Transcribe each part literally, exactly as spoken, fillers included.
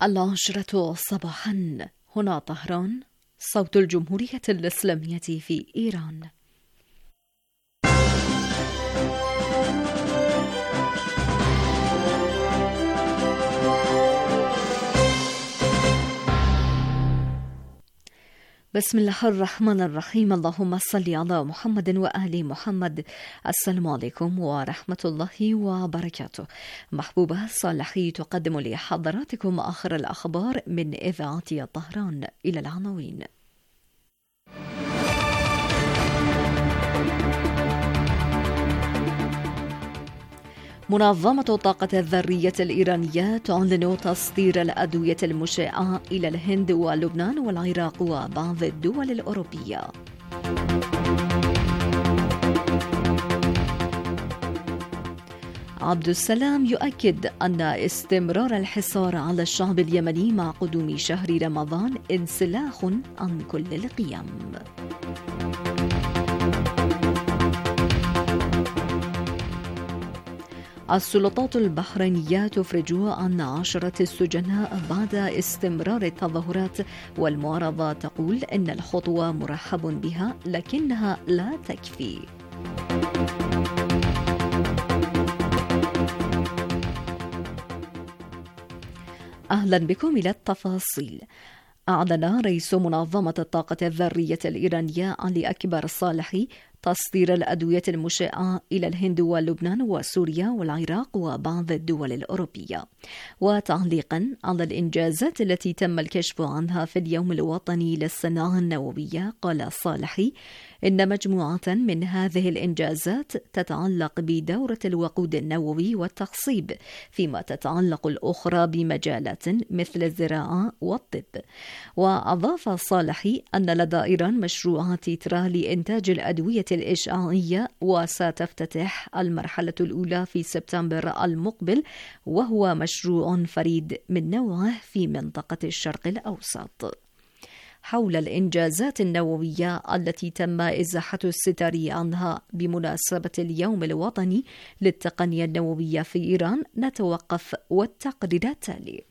العاشرة صباحا، هنا طهران، صوت الجمهورية الإسلامية في إيران. بسم الله الرحمن الرحيم. اللهم صل على محمد وآل محمد. السلام عليكم ورحمة الله وبركاته. محبوبة صالحي تقدم لحضراتكم آخر الأخبار من إذاعة طهران. إلى العناوين. منظمة الطاقة الذرية الإيرانية تعلن تصدير الأدوية المشعة إلى الهند ولبنان والعراق وبعض الدول الأوروبية. عبد السلام يؤكد أن استمرار الحصار على الشعب اليمني مع قدوم شهر رمضان انسلاخ عن كل القيم. السلطات البحرينية تفرج عن عشرة السجناء بعد استمرار التظاهرات، والمعارضة تقول إن الخطوة مرحب بها لكنها لا تكفي. أهلا بكم إلى التفاصيل. أعلن رئيس منظمة الطاقة الذرية الإيرانية علي أكبر صالحي تصدير الأدوية المشعة إلى الهند ولبنان وسوريا والعراق وبعض الدول الأوروبية. وتعليقا على الإنجازات التي تم الكشف عنها في اليوم الوطني للصناعة النووية، قال صالحي إن مجموعة من هذه الإنجازات تتعلق بدورة الوقود النووي والتخصيب، فيما تتعلق الأخرى بمجالات مثل الزراعة والطب. وأضاف صالحي أن لدى إيران مشروعات ترى لإنتاج الأدوية الإشعاعية، وستفتتح المرحلة الأولى في سبتمبر المقبل، وهو مشروع فريد من نوعه في منطقة الشرق الأوسط. حول الإنجازات النووية التي تم إزاحة الستار عنها بمناسبة اليوم الوطني للتقنية النووية في إيران، نتوقف والتقرير التالي.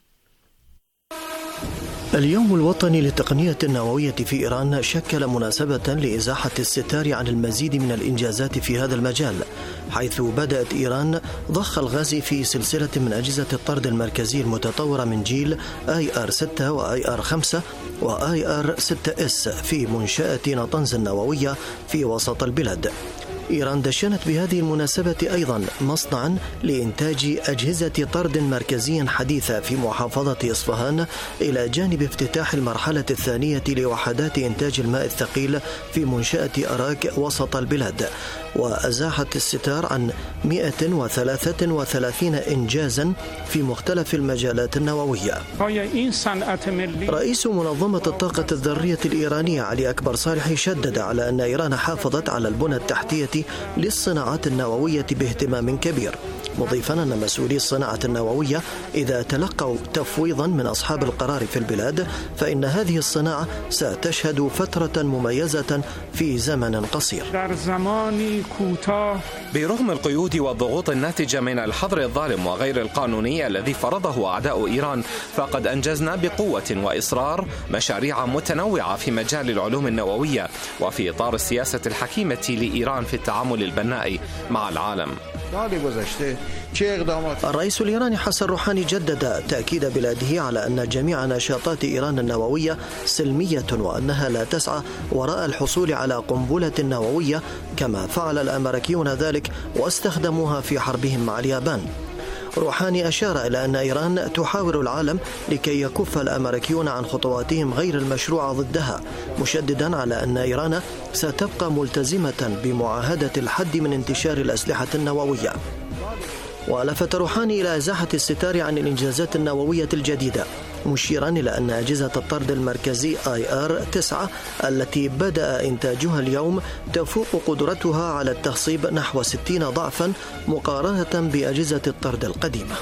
اليوم الوطني للتقنية النووية في إيران شكل مناسبة لإزاحة الستار عن المزيد من الإنجازات في هذا المجال، حيث بدأت إيران ضخ الغاز في سلسلة من أجهزة الطرد المركزي المتطورة من جيل آي آر ستة وآي آر خمسة وآي آر ستة إس في منشأة نطنز النووية في وسط البلاد. إيران دشنت بهذه المناسبة أيضا مصنعا لإنتاج أجهزة طرد مركزي حديثة في محافظة إصفهان، إلى جانب افتتاح المرحلة الثانية لوحدات إنتاج الماء الثقيل في منشأة أراك وسط البلاد. وأزاحت الستار عن مئة وثلاثة وثلاثين إنجازا في مختلف المجالات النووية. رئيس منظمة الطاقة الذرية الإيرانية علي أكبر صالحي شدد على أن إيران حافظت على البنى التحتية للصناعات النووية باهتمام كبير، مضيفا أن مسؤولي الصناعة النووية إذا تلقوا تفويضا من أصحاب القرار في البلاد، فإن هذه الصناعة ستشهد فترة مميزة في زمن قصير. برغم القيود والضغوط الناتجة من الحظر الظالم وغير القانوني الذي فرضه أعداء إيران، فقد أنجزنا بقوة وإصرار مشاريع متنوعة في مجال العلوم النووية، وفي إطار السياسة الحكيمة لإيران في التعامل البناء مع العالم. الرئيس الإيراني حسن روحاني جدد تأكيد بلاده على أن جميع نشاطات إيران النووية سلمية، وأنها لا تسعى وراء الحصول على قنبلة نووية كما فعل الأمريكيون ذلك واستخدموها في حربهم مع اليابان. روحاني أشار إلى أن إيران تحاور العالم لكي يكف الأمريكيون عن خطواتهم غير المشروعة ضدها، مشددا على أن إيران ستبقى ملتزمة بمعاهدة الحد من انتشار الأسلحة النووية. ولفت روحاني إلى إزاحة الستار عن الإنجازات النووية الجديدة، مشيرا إلى أن أجهزة الطرد المركزي آي آر تسعة التي بدأ إنتاجها اليوم تفوق قدرتها على التخصيب نحو ستين ضعفا مقارنة بأجهزة الطرد القديمة.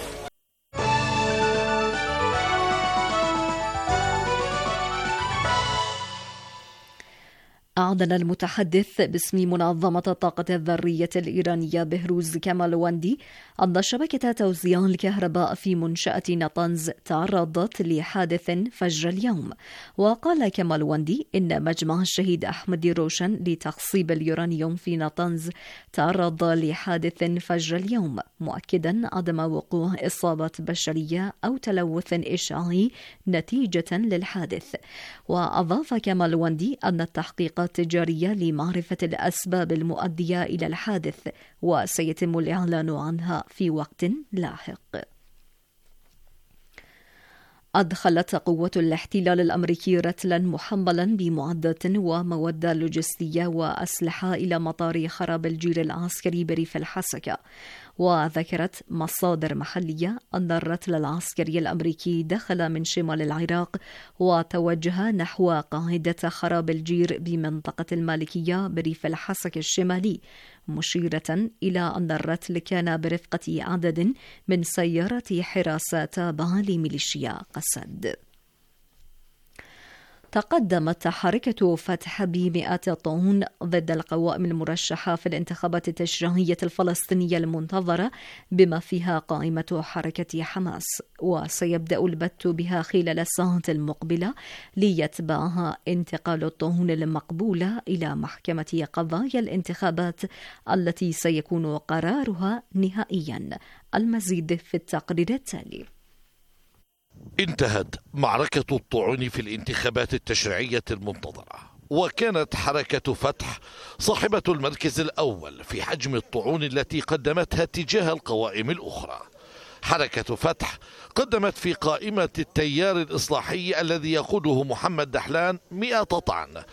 أعلن أعلن المتحدث باسم منظمة الطاقة الذرية الإيرانية بهروز كمالوندي أن شبكة توزيع الكهرباء في منشأة نطنز تعرضت لحادث فجر اليوم. وقال كمالوندي إن مجمع الشهيد أحمد روشن لتخصيب اليورانيوم في نطنز تعرض لحادث فجر اليوم، مؤكدا عدم وقوع إصابة بشرية أو تلوث إشعاعي نتيجة للحادث. وأضاف كمالوندي أن التحقيقات جارية لمعرفة الأسباب المؤدية إلى الحادث، وسيتم الإعلان عنها في وقت لاحق. أدخلت قوة الاحتلال الأمريكي رتلا محملا بمعدات ومواد لوجستية وأسلحة إلى مطار خراب الجير العسكري بريف الحسكة. وذكرت مصادر محلية أن الرتل العسكري الأمريكي دخل من شمال العراق وتوجه نحو قاعدة خراب الجير بمنطقة المالكية بريف الحسكة الشمالي، مشيرة إلى أن الرتل كان برفقة عدد من سيارة حراسة تابعة لميليشيا قسد. تقدمت حركة فتح بمئات الطعون ضد القوائم المرشحة في الانتخابات التشريعية الفلسطينية المنتظرة بما فيها قائمة حركة حماس، وسيبدأ البت بها خلال الساعات المقبلة ليتبعها انتقال الطعون المقبولة إلى محكمة قضايا الانتخابات التي سيكون قرارها نهائيا. المزيد في التقرير التالي. انتهت معركة الطعون في الانتخابات التشريعية المنتظرة، وكانت حركة فتح صاحبة المركز الأول في حجم الطعون التي قدمتها تجاه القوائم الأخرى. حركة فتح قدمت في قائمة التيار الإصلاحي الذي يقوده محمد دحلان مئة طعن،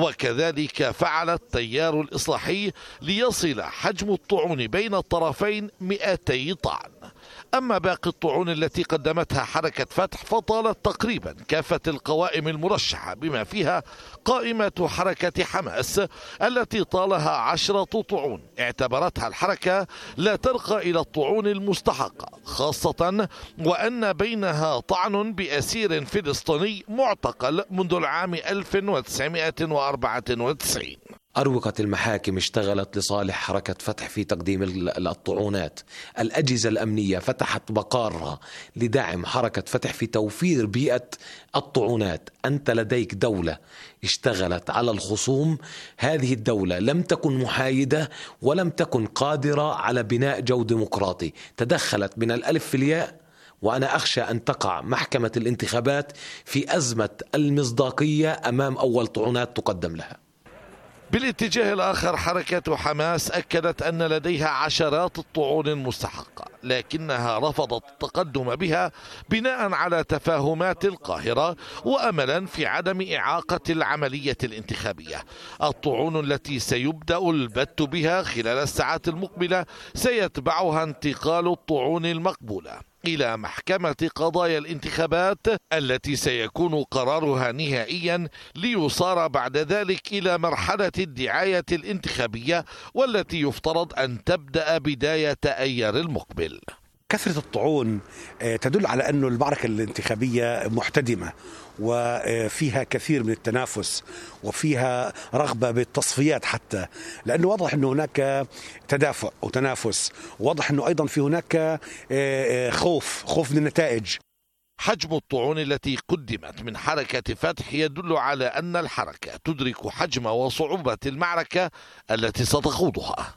وكذلك فعل التيار الإصلاحي ليصل حجم الطعون بين الطرفين مئتي طعن. أما باقي الطعون التي قدمتها حركة فتح فطالت تقريبا كافة القوائم المرشحة بما فيها قائمة حركة حماس التي طالها عشرة طعون اعتبرتها الحركة لا ترقى إلى الطعون المستحقة، خاصة وأن بينها طعن بأسير فلسطيني معتقل منذ العام ألف وتسعمئة وأربعة وتسعين. أروقة المحاكم اشتغلت لصالح حركة فتح في تقديم الطعونات. الأجهزة الأمنية فتحت بقارها لدعم حركة فتح في توفير بيئة الطعونات. أنت لديك دولة اشتغلت على الخصوم، هذه الدولة لم تكن محايدة ولم تكن قادرة على بناء جو ديمقراطي، تدخلت من الألف في الياء. وأنا أخشى أن تقع محكمة الانتخابات في أزمة المصداقية أمام أول طعونات تقدم لها. بالاتجاه الآخر حركة حماس أكدت أن لديها عشرات الطعون المستحقة، لكنها رفضت التقدم بها بناء على تفاهمات القاهرة وأملا في عدم إعاقة العملية الانتخابية. الطعون التي سيبدأ البت بها خلال الساعات المقبلة سيتبعها انتقال الطعون المقبولة إلى محكمة قضايا الانتخابات التي سيكون قرارها نهائيا، ليصار بعد ذلك إلى مرحلة الدعاية الانتخابية والتي يفترض أن تبدأ بداية أيار المقبل. كثرة الطعون تدل على أن المعركة الانتخابية محتدمة وفيها كثير من التنافس وفيها رغبة بالتصفيات، حتى لأنه واضح أنه هناك تدافع وتنافس، واضح أنه أيضا في هناك خوف خوف من النتائج. حجم الطعون التي قدمت من حركة فتح يدل على أن الحركة تدرك حجم وصعوبة المعركة التي ستخوضها.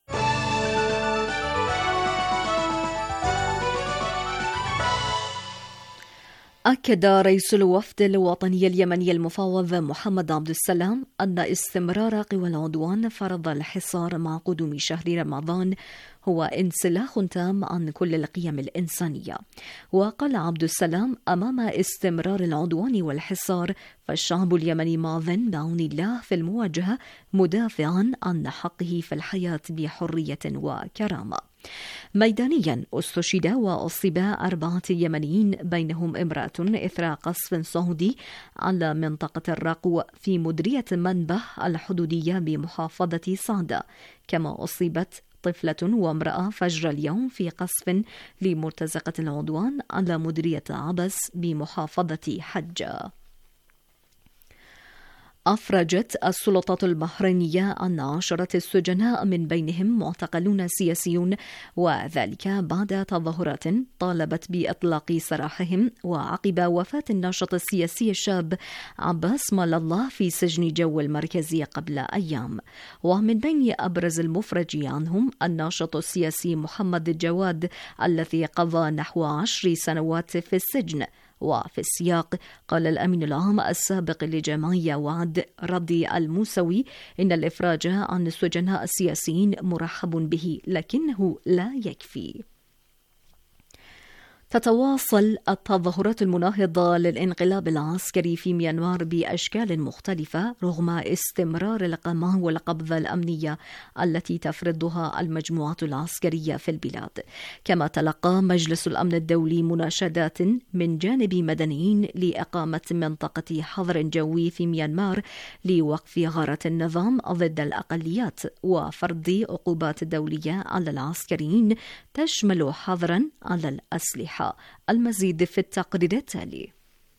أكد رئيس الوفد الوطني اليمني المفوض محمد عبد السلام أن استمرار قوى العدوان فرض الحصار مع قدوم شهر رمضان هو انسلاخ تام عن كل القيم الإنسانية. وقال عبد السلام: أمام استمرار العدوان والحصار فالشعب اليمني ماض بعون الله في المواجهة، مدافعا عن حقه في الحياة بحرية وكرامة. ميدانيا استشهد وأصيب أربعة يمنيين بينهم امرأة إثر قصف سعودي على منطقة الرقو في مديرية منبه الحدودية بمحافظة صعدة، كما أصيبت طفلة وامرأة فجر اليوم في قصف لمرتزقة العدوان على مديرية عبس بمحافظة حجة. أفرجت السلطات البحرينية عن عشرة السجناء من بينهم معتقلون سياسيون، وذلك بعد تظاهرات طالبت بإطلاق سراحهم وعقب وفاة الناشط السياسي الشاب عباس مال الله في سجن جو المركزي قبل أيام. ومن بين أبرز المفرج عنهم الناشط السياسي محمد الجواد الذي قضى نحو عشر سنوات في السجن. وفي السياق قال الأمين العام السابق لجمعية وعد رضي الموسوي إن الإفراج عن السجناء السياسيين مرحب به لكنه لا يكفي. تتواصل التظاهرات المناهضة للانقلاب العسكري في ميانمار بأشكال مختلفة رغم استمرار القمع والقبضة الأمنية التي تفرضها المجموعات العسكرية في البلاد. كما تلقى مجلس الأمن الدولي مناشدات من جانب مدنيين لإقامة منطقة حظر جوي في ميانمار لوقف غارة النظام ضد الأقليات وفرض عقوبات دولية على العسكريين تشمل حظرا على الأسلحة. المزيد في التقرير التالي.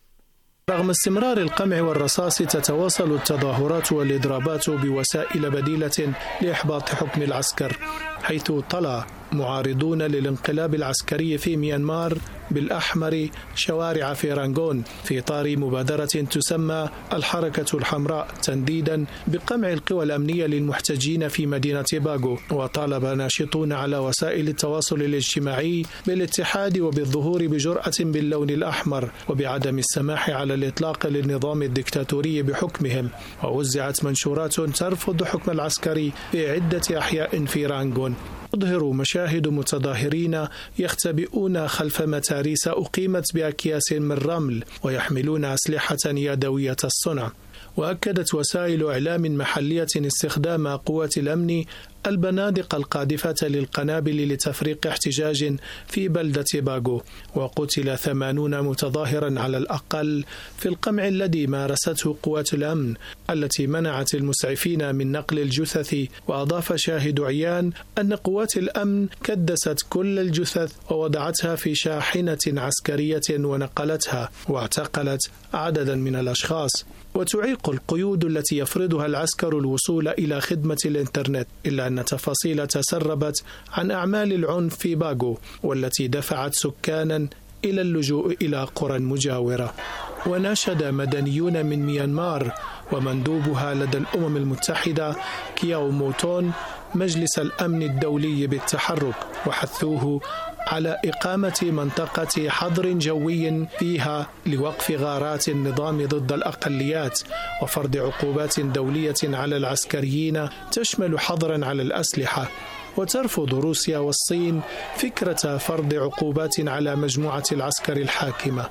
رغم استمرار القمع والرصاص تتواصل التظاهرات والإضرابات بوسائل بديلة لإحباط حكم العسكر، حيث طلع معارضون للانقلاب العسكري في ميانمار بالأحمر شوارع في رانغون في إطار مبادرة تسمى الحركة الحمراء تنديدا بقمع القوى الأمنية للمحتجين في مدينة باغو. وطالب ناشطون على وسائل التواصل الاجتماعي بالاتحاد وبالظهور بجرأة باللون الأحمر وبعدم السماح على الإطلاق للنظام الدكتاتوري بحكمهم. ووزعت منشورات ترفض حكم العسكري في عدة أحياء في رانغون. تظهر مشاهد متظاهرين يختبئون خلف متاريس أقيمت بأكياس من رمل ويحملون أسلحة يدوية الصنع. وأكدت وسائل إعلام محلية استخدام قوات الأمن البنادق القاذفة للقنابل لتفريق احتجاج في بلدة باغو. وقتل ثمانون متظاهرا على الأقل في القمع الذي مارسته قوات الأمن التي منعت المسعفين من نقل الجثث. وأضاف شاهد عيان أن قوات الأمن كدست كل الجثث ووضعتها في شاحنة عسكرية ونقلتها، واعتقلت عددا من الأشخاص. وتعيق القيود التي يفرضها العسكر الوصول إلى خدمة الإنترنت، إلا أن تفاصيل تسربت عن أعمال العنف في باغو والتي دفعت سكانا إلى اللجوء إلى قرى مجاورة. وناشد مدنيون من ميانمار ومندوبها لدى الأمم المتحدة كياو موتون مجلس الأمن الدولي بالتحرك، وحثوه على إقامة منطقة حظر جوي فيها لوقف غارات النظام ضد الأقليات وفرض عقوبات دولية على العسكريين تشمل حظرا على الأسلحة. وترفض روسيا والصين فكرة فرض عقوبات على مجموعة العسكر الحاكمة.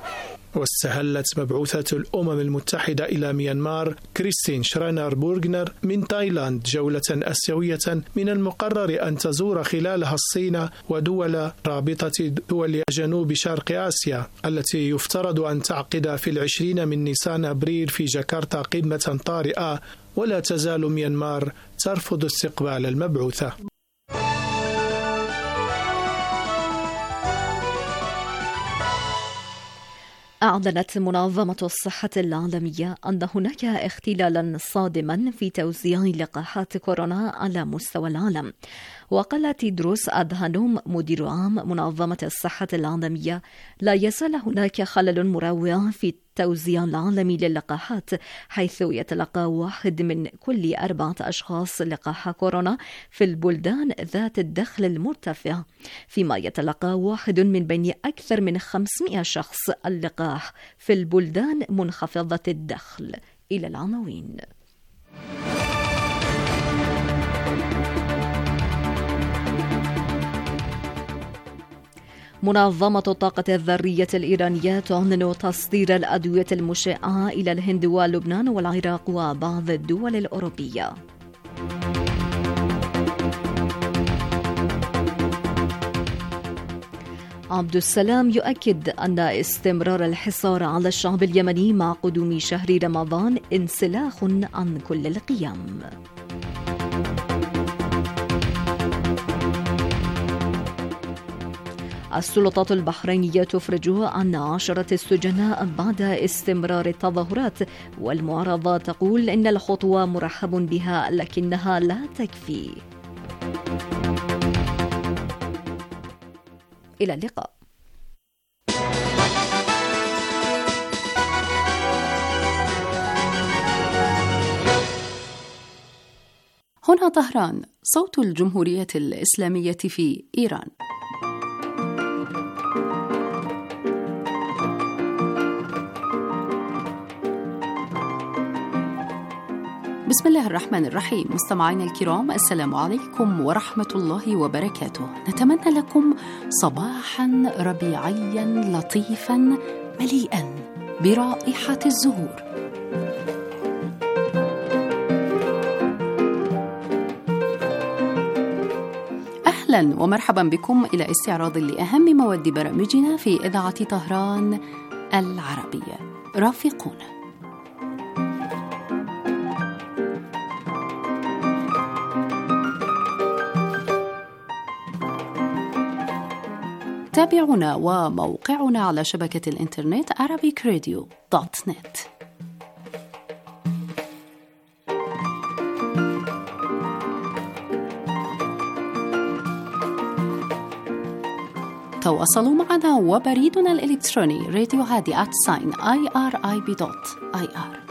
واستهلت مبعوثة الأمم المتحدة إلى ميانمار كريستين شرانر بورغنر من تايلاند جولة آسيوية من المقرر أن تزور خلالها الصين ودول رابطة دول جنوب شرق آسيا التي يفترض أن تعقد في العشرين من نيسان أبريل في جاكرتا قمة طارئة. ولا تزال ميانمار ترفض استقبال المبعوثة. أعلنت منظمة الصحة العالمية أن هناك اختلالا صادما في توزيع لقاحات كورونا على مستوى العالم. وقال تيدروس أدهانوم مدير عام منظمة الصحة العالمية: لا يزال هناك خلل مروع في التوزيع العالمي للقاحات، حيث يتلقى واحد من كل أربعة أشخاص لقاح كورونا في البلدان ذات الدخل المرتفع، فيما يتلقى واحد من بين أكثر من خمسمائة شخص اللقاح في البلدان منخفضة الدخل. إلى العناوين. منظمة الطاقة الذرية الإيرانية تعلن تصدير الأدوية المشعة إلى الهند ولبنان والعراق وبعض الدول الأوروبية. عبد السلام يؤكد أن استمرار الحصار على الشعب اليمني مع قدوم شهر رمضان انسلاخ عن كل القيم. السلطات البحرينية تفرج عن عشرة السجناء بعد استمرار التظاهرات، والمعارضة تقول إن الخطوة مرحب بها لكنها لا تكفي. إلى اللقاء. هنا طهران، صوت الجمهورية الإسلامية في إيران. بسم الله الرحمن الرحيم. مستمعينا الكرام، السلام عليكم ورحمة الله وبركاته. نتمنى لكم صباحا ربيعيا لطيفا مليئا برائحة الزهور. أهلا ومرحبا بكم إلى استعراض لأهم مواد برامجنا في إذاعة طهران العربية. رافقونا. تابعونا وموقعنا على شبكة الإنترنت arabic radio دوت نت. تواصلوا معنا وبريدنا الإلكتروني راديو هادي آت ساين آي آر آي بي دوت آي آر.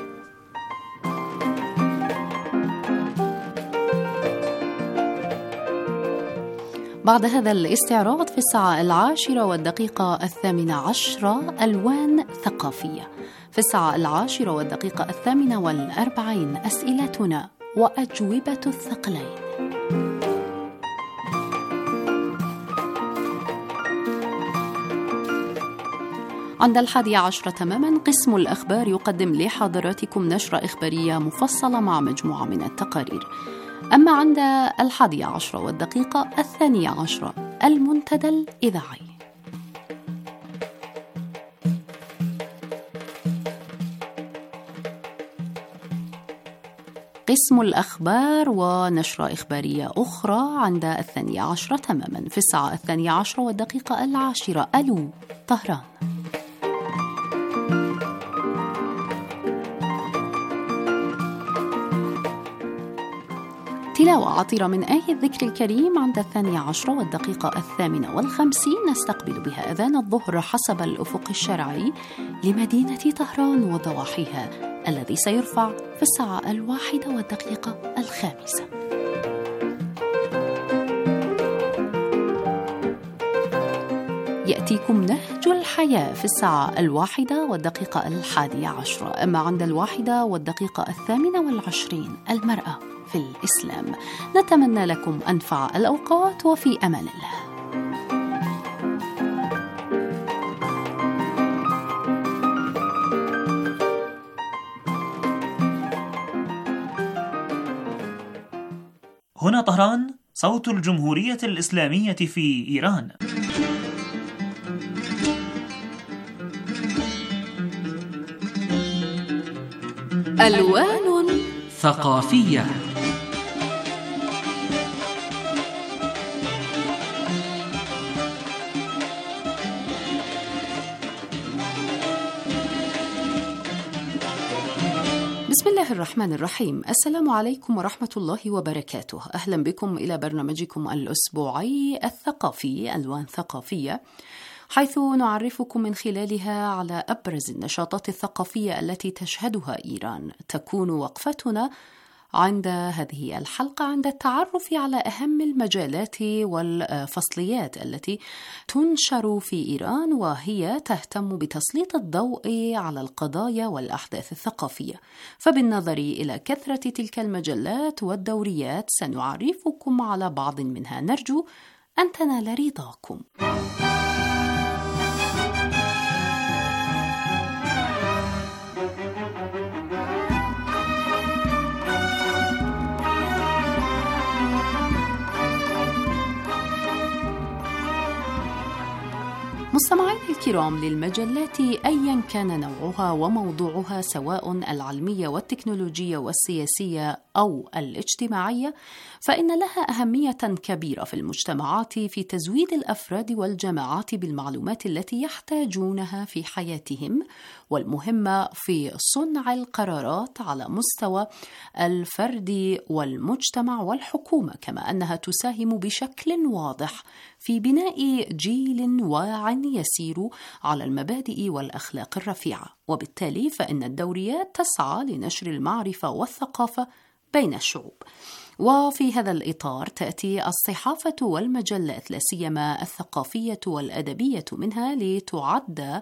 بعد هذا الاستعراض في الساعة العاشرة والدقيقة الثامنة عشرة ألوان ثقافية، في الساعة العاشرة والدقيقة الثامنة والأربعين أسئلتنا وأجوبة الثقلين. عند الحادية عشرة تماما قسم الأخبار يقدم لحضراتكم نشرة إخبارية مفصلة مع مجموعة من التقارير. أما عند الحادية عشرة والدقيقة الثانية عشرة المنتدى الإذاعي. قسم الأخبار ونشرة إخبارية أخرى عند الثانية عشرة تماما في الساعة الثانية عشرة والدقيقة العاشرة. ألو طهران. تلاوة عطرة من آية الذكر الكريم عند الثانية عشرة والدقيقة الثامنة والخمسين نستقبل بها أذان الظهر حسب الأفق الشرعي لمدينة طهران وضواحيها، الذي سيرفع في الساعة الواحدة والدقيقة الخامسة. يأتيكم نهج الحياة في الساعة الواحدة والدقيقة الحادية عشرة. أما عند الواحدة والدقيقة الثامنة والعشرين المرأة في الإسلام. نتمنى لكم أنفع الأوقات وفي أمان الله. هنا طهران، صوت الجمهورية الإسلامية في إيران. ألوان ثقافية. بسم الله الرحمن الرحيم. السلام عليكم ورحمة الله وبركاته. أهلا بكم إلى برنامجكم الأسبوعي الثقافي ألوان ثقافية، حيث نعرفكم من خلالها على أبرز النشاطات الثقافية التي تشهدها إيران. تكون وقفتنا عند هذه الحلقة عند التعرف على أهم المجالات والفصليات التي تنشر في إيران، وهي تهتم بتسليط الضوء على القضايا والأحداث الثقافية. فبالنظر إلى كثرة تلك المجلات والدوريات سنعرفكم على بعض منها، نرجو أن تنال رضاكم. مستمعينا الكرام، للمجلات أيا كان نوعها وموضوعها سواء العلمية والتكنولوجية والسياسية أو الاجتماعية، فإن لها أهمية كبيرة في المجتمعات في تزويد الأفراد والجماعات بالمعلومات التي يحتاجونها في حياتهم، والمهمة في صنع القرارات على مستوى الفرد والمجتمع والحكومة، كما أنها تساهم بشكل واضح في بناء جيل واع يسير على المبادئ والأخلاق الرفيعة. وبالتالي فإن الدوريات تسعى لنشر المعرفة والثقافة بين الشعوب. وفي هذا الإطار تأتي الصحافة والمجلات، لا سيما الثقافية والأدبية منها، لتعد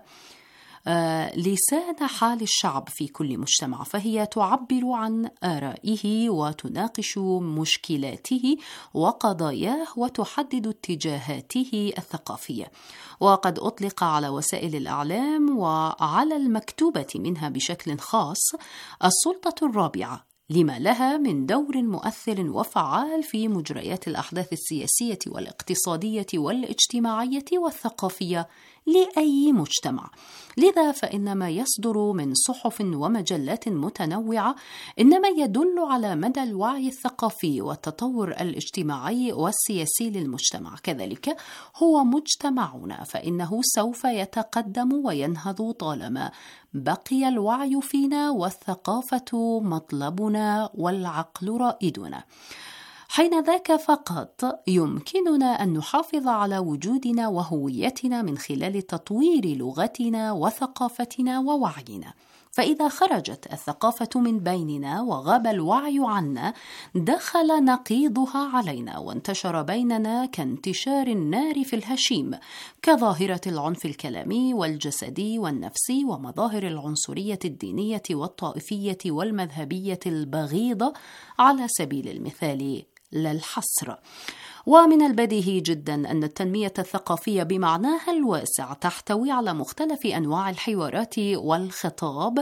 لسان حال الشعب في كل مجتمع، فهي تعبر عن آرائه وتناقش مشكلاته وقضاياه وتحدد اتجاهاته الثقافية. وقد أطلق على وسائل الإعلام وعلى المكتوبة منها بشكل خاص السلطة الرابعة، لما لها من دور مؤثر وفعال في مجريات الأحداث السياسية والاقتصادية والاجتماعية والثقافية لأي مجتمع. لذا فإن ما يصدر من صحف ومجلات متنوعة إنما يدل على مدى الوعي الثقافي والتطور الاجتماعي والسياسي للمجتمع. كذلك هو مجتمعنا، فإنه سوف يتقدم وينهض طالما بقي الوعي فينا والثقافة مطلبنا والعقل رائدنا. حين ذاك فقط يمكننا أن نحافظ على وجودنا وهويتنا من خلال تطوير لغتنا وثقافتنا ووعينا. فإذا خرجت الثقافة من بيننا وغاب الوعي عنا، دخل نقيضها علينا وانتشر بيننا كانتشار النار في الهشيم، كظاهرة العنف الكلامي والجسدي والنفسي ومظاهر العنصرية الدينية والطائفية والمذهبية البغيضة على سبيل المثال لا الحصر. ومن البديهي جدا أن التنمية الثقافية بمعناها الواسع تحتوي على مختلف أنواع الحوارات والخطاب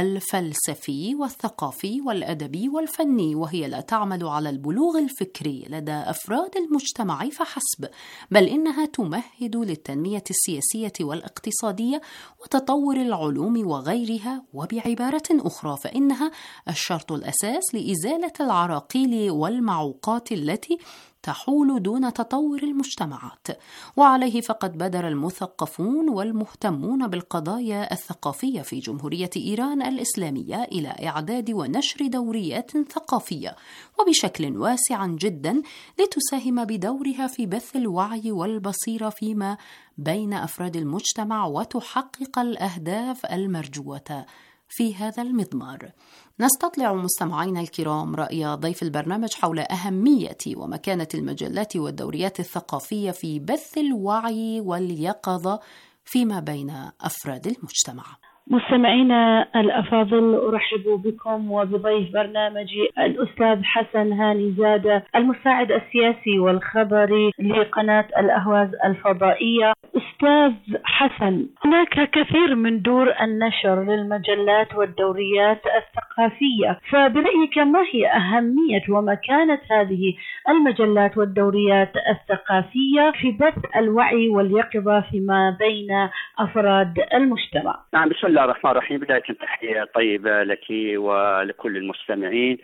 الفلسفي والثقافي والأدبي والفني، وهي لا تعمل على البلوغ الفكري لدى أفراد المجتمع فحسب، بل إنها تمهد للتنمية السياسية والاقتصادية وتطور العلوم وغيرها. وبعبارة أخرى فإنها الشرط الأساس لإزالة العراقيل والمعوقات التي تحول دون تطور المجتمعات. وعليه فقد بادر المثقفون والمهتمون بالقضايا الثقافية في جمهورية إيران الإسلامية إلى إعداد ونشر دوريات ثقافية وبشكل واسع جدا، لتساهم بدورها في بث الوعي والبصيرة فيما بين أفراد المجتمع وتحقق الأهداف المرجوة في هذا المضمار. نستطلع مستمعينا الكرام رأي ضيف البرنامج حول أهمية ومكانة المجلات والدوريات الثقافية في بث الوعي واليقظة فيما بين أفراد المجتمع. مستمعينا الأفاضل، أرحب بكم وبضيف برنامجي الأستاذ حسن هاني زادة، المساعد السياسي والخبري لقناة الأهواز الفضائية. أستاذ حسن، هناك كثير من دور النشر للمجلات والدوريات الثقافية، فبرأيك ما هي أهمية ومكانة هذه المجلات والدوريات الثقافية في بث الوعي واليقظة فيما بين أفراد المجتمع؟ نعم، بسم الله الرحمن الرحيم. بداية تحية طيبة لك ولكل المستمعين.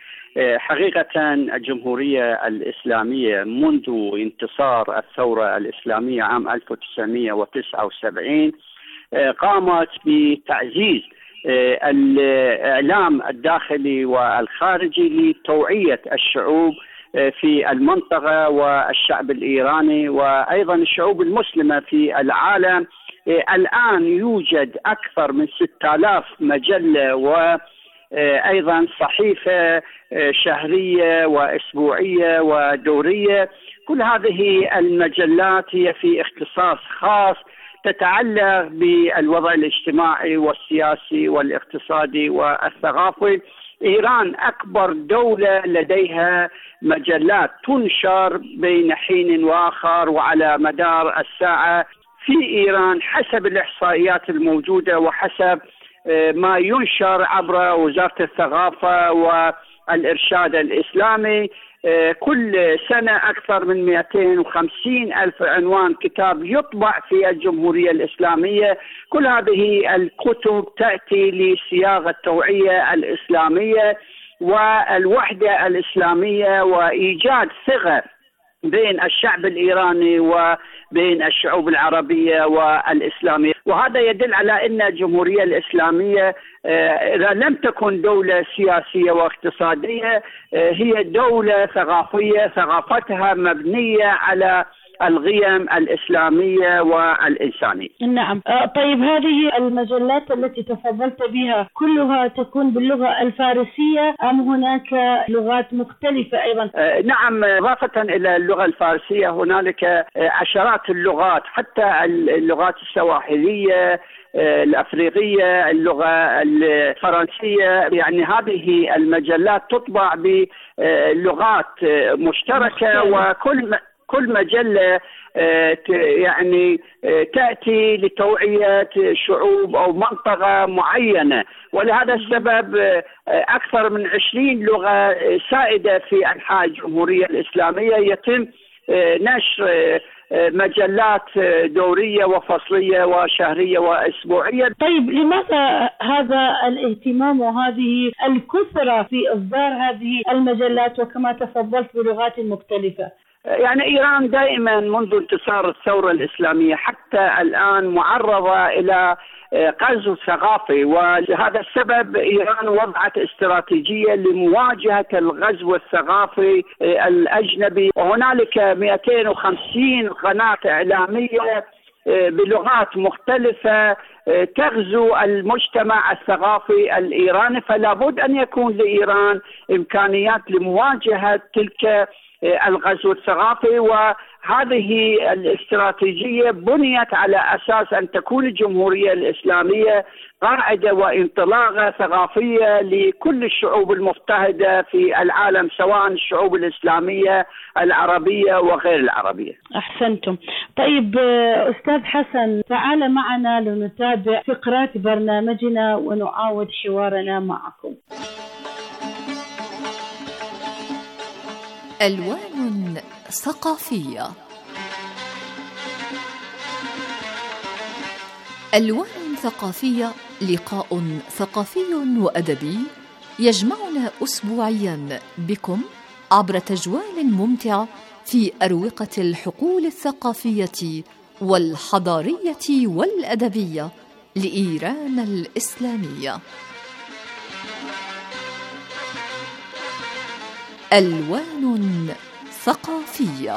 حقيقة الجمهورية الإسلامية منذ انتصار الثورة الإسلامية عام ألف وتسعمائة وتسعة وسبعين قامت بتعزيز الإعلام الداخلي والخارجي لتوعية الشعوب في المنطقة والشعب الإيراني وأيضا الشعوب المسلمة في العالم. الآن يوجد أكثر من ستة آلاف مجلة وأيضا صحيفة شهرية وأسبوعية ودورية. كل هذه المجلات هي في اختصاص خاص تتعلق بالوضع الاجتماعي والسياسي والاقتصادي والثقافي. إيران أكبر دولة لديها مجلات تنشر بين حين وآخر وعلى مدار الساعة في إيران حسب الإحصائيات الموجودة وحسب ما ينشر عبر وزارة الثقافة والإرشاد الإسلامي. كل سنة أكثر من مئتين وخمسين ألف عنوان كتاب يطبع في الجمهورية الإسلامية. كل هذه الكتب تأتي لصياغة التوعية الإسلامية والوحدة الإسلامية وإيجاد ثقة بين الشعب الإيراني وبين الشعوب العربية والإسلامية. وهذا يدل على أن الجمهورية الإسلامية إذا لم تكن دولة سياسية واقتصادية هي دولة ثقافية، ثقافتها مبنية على القيم الإسلامية والإنسانية. نعم. طيب هذه المجلات التي تفضلت بها كلها تكون باللغة الفارسية أم هناك لغات مختلفة أيضا؟ نعم، إضافة إلى اللغة الفارسية هنالك عشرات اللغات، حتى اللغات السواحلية، الأفريقية، اللغة الفرنسية. يعني هذه المجلات تطبع بلغات مشتركة، وكل كل مجلة يعني تأتي لتوعية شعوب أو منطقة معينة. ولهذا السبب أكثر من عشرين لغة سائدة في أنحاء الجمهورية الإسلامية يتم نشر مجلات دورية وفصلية وشهرية وأسبوعية. طيب لماذا هذا الاهتمام وهذه الكثرة في إصدار هذه المجلات وكما تفضلت بلغات مختلفة؟ يعني إيران دائما منذ انتصار الثورة الإسلامية حتى الآن معرضة إلى غزو ثقافي، ولهذا السبب إيران وضعت استراتيجية لمواجهة الغزو الثقافي الأجنبي، وهنالك مئتين وخمسين قناة إعلامية بلغات مختلفة تغزو المجتمع الثقافي الإيراني. فلا بد أن يكون لإيران إمكانيات لمواجهة تلك الغزو الثقافي، وهذه الاستراتيجية بنيت على أساس أن تكون الجمهورية الإسلامية قاعدة وانطلاقة ثقافية لكل الشعوب المضطهدة في العالم، سواء الشعوب الإسلامية العربية وغير العربية. أحسنتم. طيب أستاذ حسن، تعال معنا لنتابع فقرات برنامجنا ونعاود حوارنا معكم. ألوان ثقافية. ألوان ثقافية لقاء ثقافي وأدبي يجمعنا أسبوعيا بكم عبر تجوال ممتع في أروقة الحقول الثقافية والحضارية والأدبية لإيران الإسلامية. ألوان ثقافية.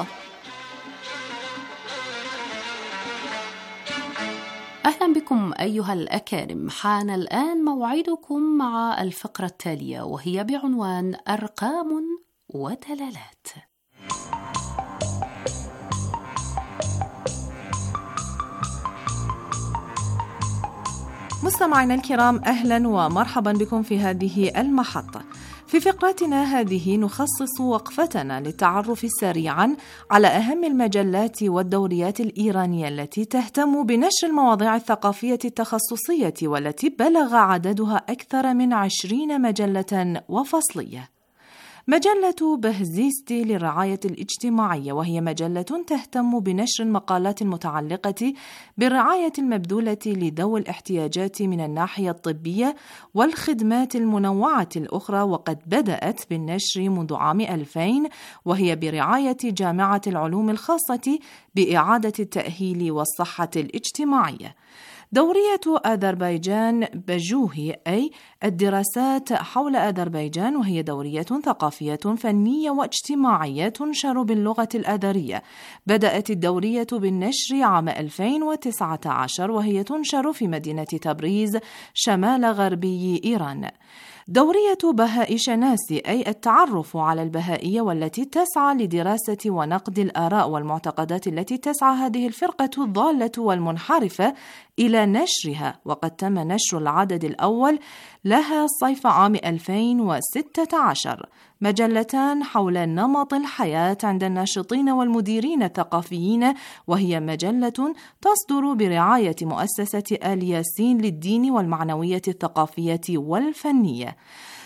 أهلا بكم أيها الأكارم. حان الآن موعدكم مع الفقرة التالية وهي بعنوان أرقام ودلالات. مستمعينا الكرام، أهلا ومرحبا بكم في هذه المحطة. في فقرتنا هذه نخصص وقفتنا للتعرف سريعا على أهم المجلات والدوريات الإيرانية التي تهتم بنشر المواضيع الثقافية التخصصية والتي بلغ عددها أكثر من عشرين مجلة وفصلية. مجلة بهزيستي للرعاية الاجتماعية، وهي مجلة تهتم بنشر المقالات المتعلقة بالرعاية المبذولة لذوي الاحتياجات من الناحية الطبية والخدمات المنوعة الأخرى، وقد بدأت بالنشر منذ عام ألفين، وهي برعاية جامعة العلوم الخاصة بإعادة التأهيل والصحة الاجتماعية. دورية أذربيجان بجوهي، أي الدراسات حول أذربيجان، وهي دورية ثقافية فنية واجتماعية تنشر باللغة الأذرية. بدأت الدورية بالنشر عام ألفين وتسعة عشر، وهي تنشر في مدينة تبريز شمال غربي إيران. دورية بهاء شناسي، أي التعرف على البهائية، والتي تسعى لدراسة ونقد الآراء والمعتقدات التي تسعى هذه الفرقة الضالة والمنحرفة إلى نشرها، وقد تم نشر العدد الأول لها صيف عام ألفين وستة عشر. مجلتان حول نمط الحياة عند الناشطين والمديرين الثقافيين، وهي مجلة تصدر برعاية مؤسسة آل ياسين للدين والمعنوية الثقافية والفنية.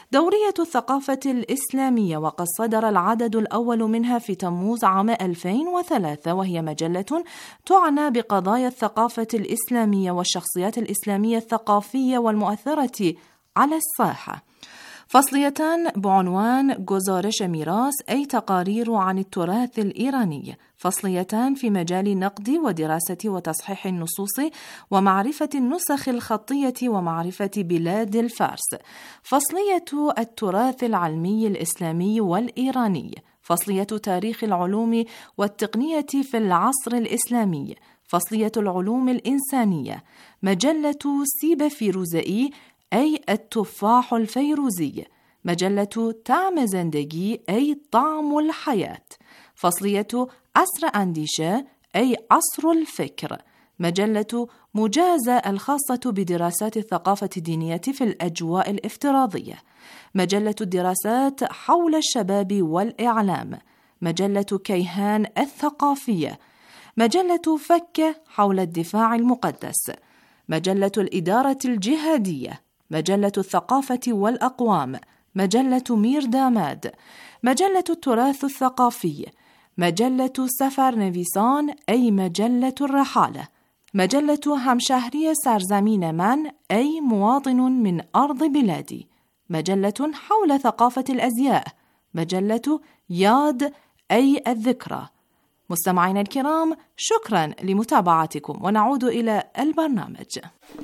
دورية الثقافة الإسلامية، وقد صدر العدد الأول منها في تموز عام ألفين وثلاثة، وهي مجلة تعنى بقضايا الثقافة الإسلامية والشخصيات الإسلامية الثقافية والمؤثرة على الساحة. فصليتان بعنوان جزارش ميراث، أي تقارير عن التراث الإيراني. فصليتان في مجال نقد ودراسة وتصحيح النصوص ومعرفة النسخ الخطية ومعرفة بلاد الفارس. فصلية التراث العلمي الإسلامي والإيراني. فصلية تاريخ العلوم والتقنية في العصر الإسلامي. فصلية العلوم الإنسانية. مجلة سيب فيروزائي، أي التفاح الفيروزي. مجلة طعم زندگی، أي طعم الحياة. فصلية عصر أنديشة، أي عصر الفكر. مجلة مجازة الخاصة بدراسات الثقافة الدينية في الأجواء الافتراضية. مجلة الدراسات حول الشباب والإعلام. مجلة كيهان الثقافية. مجلة فكة حول الدفاع المقدس. مجلة الإدارة الجهادية. مجلة الثقافة والأقوام. مجلة مير داماد. مجلة التراث الثقافي. مجلة سفر نویسان، أي مجلة الرحالة. مجلة همشهری سرزمین من، أي مواطن من أرض بلادي. مجلة حول ثقافة الأزياء. مجلة ياد، أي الذكرى. مستمعينا الكرام، شكرا لمتابعتكم، ونعود إلى البرنامج.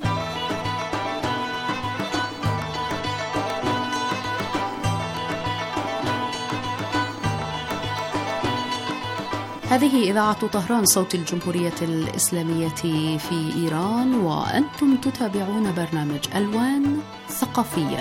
هذه إذاعة طهران، صوت الجمهورية الإسلامية في إيران، وأنتم تتابعون برنامج ألوان ثقافية.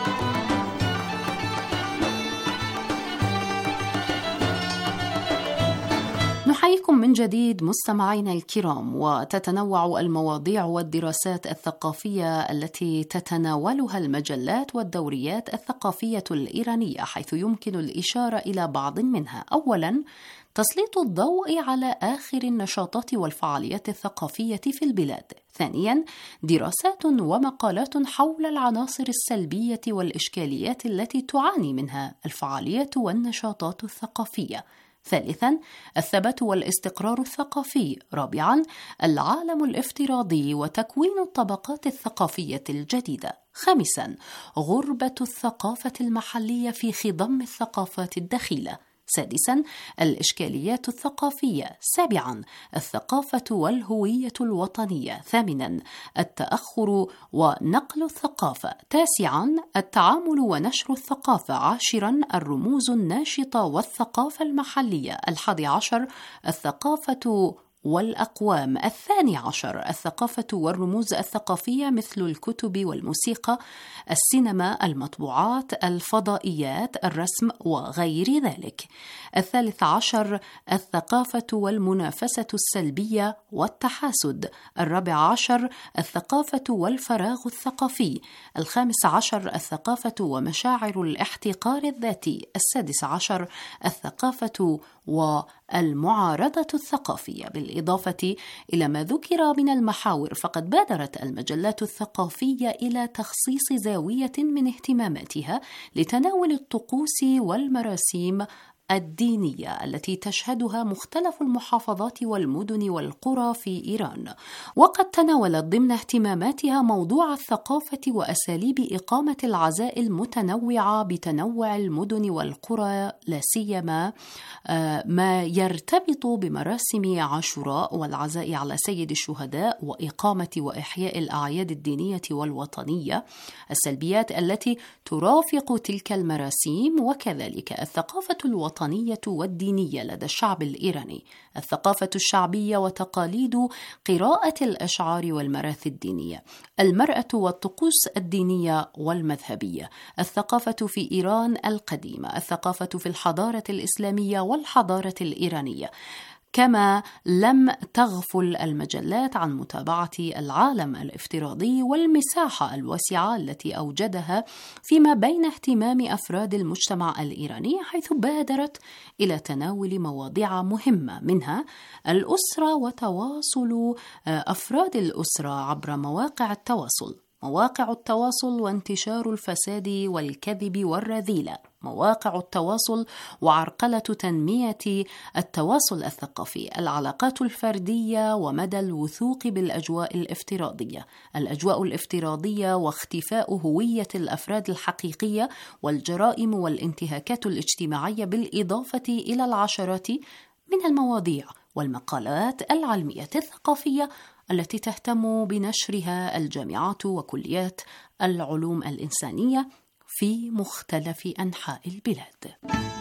نحييكم من جديد مستمعينا الكرام، وتتنوع المواضيع والدراسات الثقافية التي تتناولها المجلات والدوريات الثقافية الإيرانية، حيث يمكن الإشارة إلى بعض منها. أولاً، تسليط الضوء على آخر النشاطات والفعاليات الثقافية في البلاد. ثانياً، دراسات ومقالات حول العناصر السلبية والإشكاليات التي تعاني منها الفعاليات والنشاطات الثقافية. ثالثاً، الثبات والاستقرار الثقافي. رابعاً، العالم الافتراضي وتكوين الطبقات الثقافية الجديدة. خامساً، غربة الثقافة المحلية في خضم الثقافات الدخيلة. سادساً، الإشكاليات الثقافية. سابعاً، الثقافة والهوية الوطنية. ثامناً، التأخر ونقل الثقافة. تاسعاً، التعامل ونشر الثقافة. عاشراً، الرموز الناشطة والثقافة المحلية. الحادي عشر، الثقافة والأقوام. الثاني عشر، الثقافة والرموز الثقافية مثل الكتب والموسيقى، السينما، المطبوعات، الفضائيات، الرسم وغير ذلك. الثالث عشر، الثقافة والمنافسة السلبية والتحاسد. الرابع عشر، الثقافة والفراغ الثقافي. الخامس عشر، الثقافة ومشاعر الاحتقار الذاتي. السادس عشر، الثقافة والمعارضة الثقافية. بالإضافة إلى ما ذكر من المحاور، فقد بادرت المجلات الثقافية إلى تخصيص زاوية من اهتماماتها لتناول الطقوس والمراسيم الدينية التي تشهدها مختلف المحافظات والمدن والقرى في إيران. وقد تناولت ضمن اهتماماتها موضوع الثقافة وأساليب إقامة العزاء المتنوعة بتنوع المدن والقرى، لا سيما ما يرتبط بمراسم عاشوراء والعزاء على سيد الشهداء وإقامة وإحياء الأعياد الدينية والوطنية، السلبيات التي ترافق تلك المراسيم، وكذلك الثقافة الوطنية الوطنية والدينية لدى الشعب الإيراني، الثقافة الشعبية وتقاليد قراءة الأشعار والمراثي الدينية، المرأة والطقوس الدينية والمذهبية، الثقافة في إيران القديمة، الثقافة في الحضارة الإسلامية والحضارة الإيرانية. كما لم تغفل المجلات عن متابعة العالم الافتراضي والمساحة الواسعة التي أوجدها فيما بين اهتمام أفراد المجتمع الإيراني، حيث بادرت إلى تناول مواضيع مهمة، منها الأسرة وتواصل أفراد الأسرة عبر مواقع التواصل، مواقع التواصل وانتشار الفساد والكذب والرذيلة، مواقع التواصل وعرقلة تنمية التواصل الثقافي، العلاقات الفردية ومدى الوثوق بالأجواء الافتراضية، الأجواء الافتراضية واختفاء هوية الأفراد الحقيقية، والجرائم والانتهاكات الاجتماعية، بالإضافة إلى العشرات من المواضيع والمقالات العلمية الثقافية التي تهتم بنشرها الجامعات وكليات العلوم الإنسانية في مختلف أنحاء البلاد.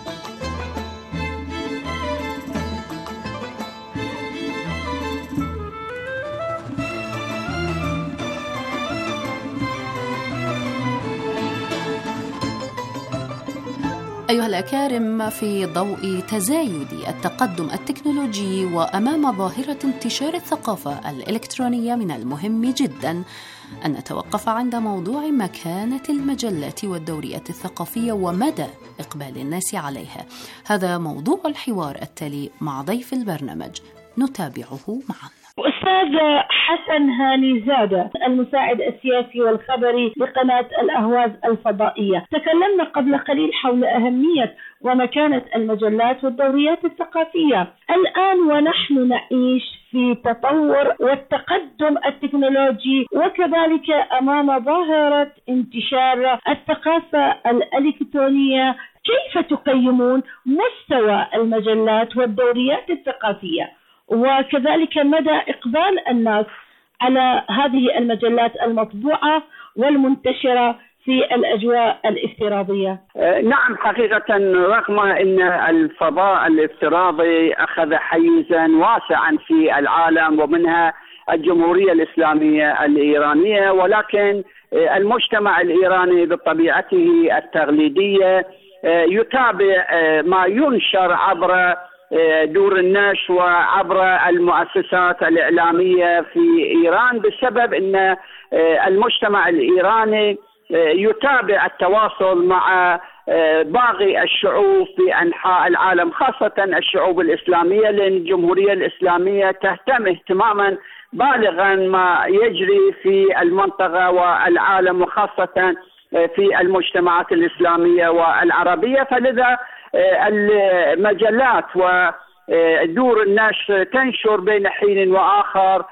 أيها الأكارم، في ضوء تزايد التقدم التكنولوجي وأمام ظاهرة انتشار الثقافة الإلكترونية، من المهم جدا أن نتوقف عند موضوع مكانة المجلات والدوريات الثقافية ومدى إقبال الناس عليها. هذا موضوع الحوار التالي مع ضيف البرنامج، نتابعه معا. أستاذ حسن هاني زادة، المساعد السياسي والخبري لقناة الأهواز الفضائية، تكلمنا قبل قليل حول أهمية ومكانة المجلات والدوريات الثقافية. الآن ونحن نعيش في تطور والتقدم التكنولوجي، وكذلك أمام ظاهرة انتشار الثقافة الإلكترونية، كيف تقيمون مستوى المجلات والدوريات الثقافية وكذلك مدى إقبال الناس على هذه المجلات المطبوعة والمنتشرة في الأجواء الافتراضية؟ نعم، حقيقة رغم أن الفضاء الافتراضي أخذ حيزا واسعا في العالم ومنها الجمهورية الإسلامية الإيرانية، ولكن المجتمع الإيراني بطبيعته التقليدية يتابع ما ينشر عبر دور النشر وعبر المؤسسات الإعلامية في إيران، بسبب أن المجتمع الإيراني يتابع التواصل مع باقي الشعوب في أنحاء العالم، خاصة الشعوب الإسلامية، لأن الجمهورية الإسلامية تهتم اهتماما بالغا ما يجري في المنطقة والعالم، وخاصة في المجتمعات الإسلامية والعربية. فلذا المجلات ودور النشر تنشر بين حين وآخر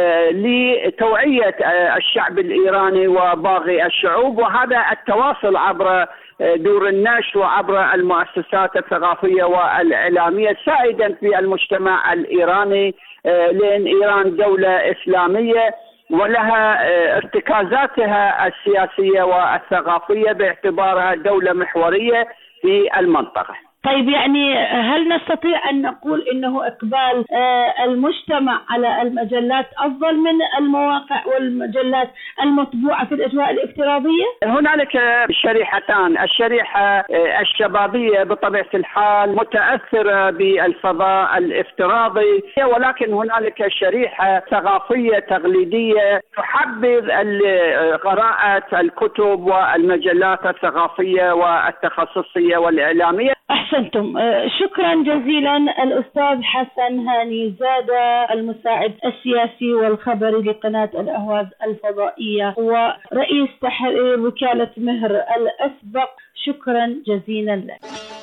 لتوعية الشعب الإيراني وباقي الشعوب، وهذا التواصل عبر دور النشر وعبر المؤسسات الثقافية والإعلامية سائدا في المجتمع الإيراني، لأن إيران دولة إسلامية ولها ارتكازاتها السياسية والثقافية باعتبارها دولة محورية في المنطقة. طيب، يعني هل نستطيع أن نقول إنه إقبال المجتمع على المجلات أفضل من المواقع والمجلات المطبوعة في الأجواء الافتراضية؟ هنالك شريحتان، الشريحة الشبابية بطبيعة الحال متأثرة بالفضاء الافتراضي، ولكن هنالك شريحة ثقافية تقليدية تحبذ قراءة الكتب والمجلات الثقافية والتخصصية والإعلامية. أحسنتم، شكرا جزيلا الأستاذ حسن هاني زادة، المساعد السياسي والخبري لقناة الأهواز الفضائية ورئيس تحرير وكالة مهر الأسبق. شكرا جزيلا لك.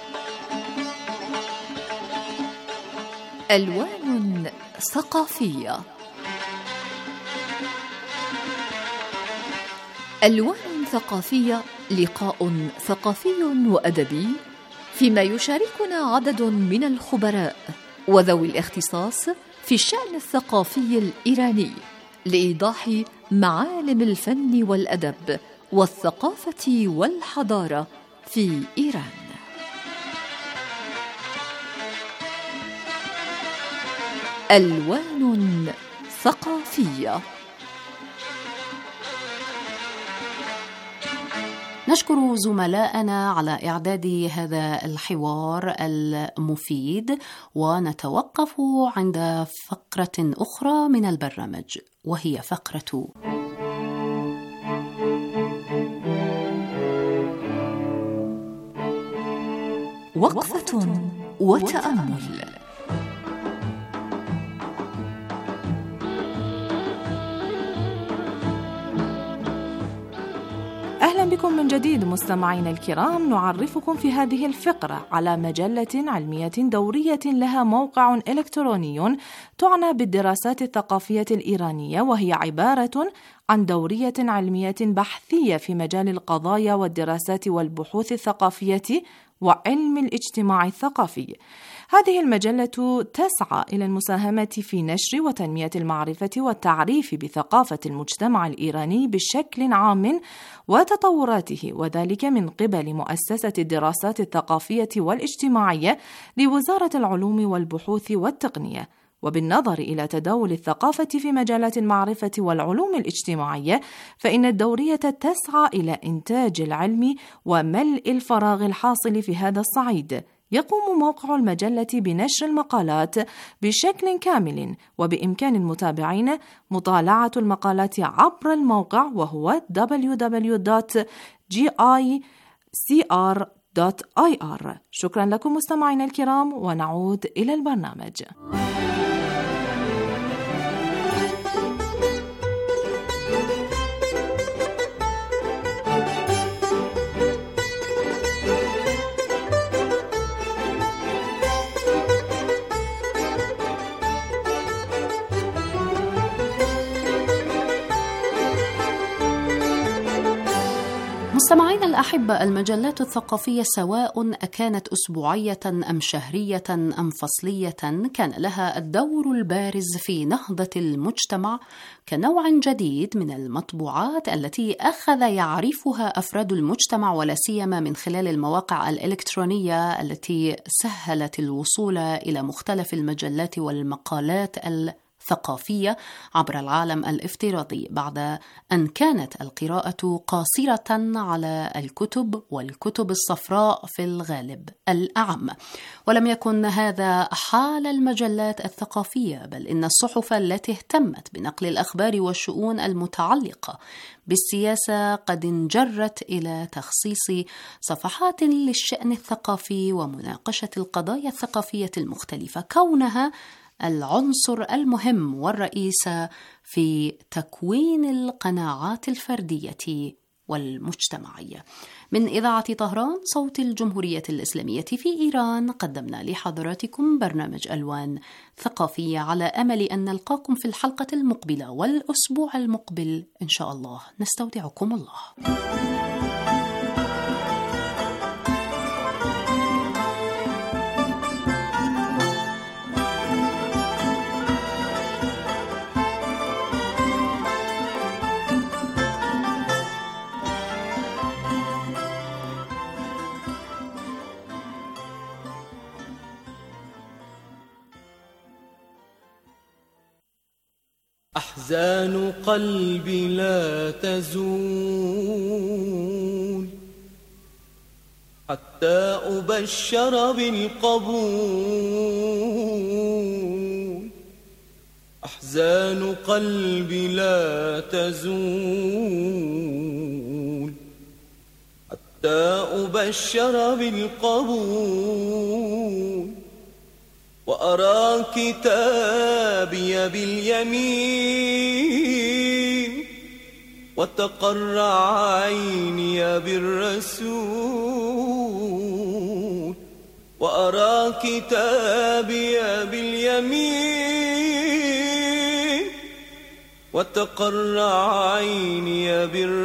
ألوان ثقافية. ألوان ثقافية، لقاء ثقافي وأدبي فيما يشاركنا عدد من الخبراء وذوي الاختصاص في الشأن الثقافي الإيراني لإيضاح معالم الفن والأدب والثقافة والحضارة في إيران. ألوان ثقافية. نشكر زملائنا على إعداد هذا الحوار المفيد، ونتوقف عند فقرة أخرى من البرنامج، وهي فقرة وقفة وتأمل. بكم من جديد مستمعينا الكرام. نعرفكم في هذه الفقرة على مجلة علمية دورية لها موقع إلكتروني تعنى بالدراسات الثقافية الإيرانية، وهي عبارة عن دورية علمية بحثية في مجال القضايا والدراسات والبحوث الثقافية وعلم الاجتماع الثقافي. هذه المجلة تسعى إلى المساهمة في نشر وتنمية المعرفة والتعريف بثقافة المجتمع الإيراني بشكل عام وتطوراته، وذلك من قبل مؤسسة الدراسات الثقافية والاجتماعية لوزارة العلوم والبحوث والتقنية. وبالنظر إلى تداول الثقافة في مجالات المعرفة والعلوم الاجتماعية، فإن الدورية تسعى إلى إنتاج العلم وملء الفراغ الحاصل في هذا الصعيد. يقوم موقع المجلة بنشر المقالات بشكل كامل، وبإمكان المتابعين مطالعة المقالات عبر الموقع وهو دبليو دبليو دبليو دوت جي آي سي آر دوت آي آر. شكرا لكم مستمعينا الكرام، ونعود إلى البرنامج. مستمعينا الأحبة، المجلات الثقافية سواء كانت أسبوعية أم شهرية أم فصلية كان لها الدور البارز في نهضة المجتمع كنوع جديد من المطبوعات التي أخذ يعرفها أفراد المجتمع، ولا سيما من خلال المواقع الإلكترونية التي سهلت الوصول إلى مختلف المجلات والمقالات الثقافية عبر العالم الافتراضي، بعد أن كانت القراءة قاصرة على الكتب والكتب الصفراء في الغالب الأعم. ولم يكن هذا حال المجلات الثقافية، بل إن الصحف التي اهتمت بنقل الأخبار والشؤون المتعلقة بالسياسة قد انجرت إلى تخصيص صفحات للشأن الثقافي ومناقشة القضايا الثقافية المختلفة، كونها العنصر المهم والرئيس في تكوين القناعات الفردية والمجتمعية. من إذاعة طهران صوت الجمهورية الإسلامية في إيران، قدمنا لحضراتكم برنامج ألوان ثقافية على أمل أن نلقاكم في الحلقة المقبلة والأسبوع المقبل إن شاء الله. نستودعكم الله. أحزان قلبي لا تزول حتى أبشر بالقبول. أحزان قلبي لا تزول حتى أبشر بالقبول. وأرى كتابي باليمين وتقر عيني بالرسول. وأرى كتابي باليمين وتقر عيني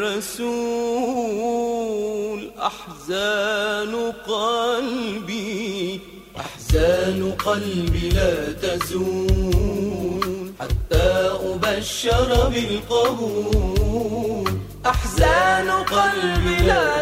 بالرسول. أحزان قلبي أحزان قلبي لا تزول حتى أبشر بالقبول. أحزان قلبي لا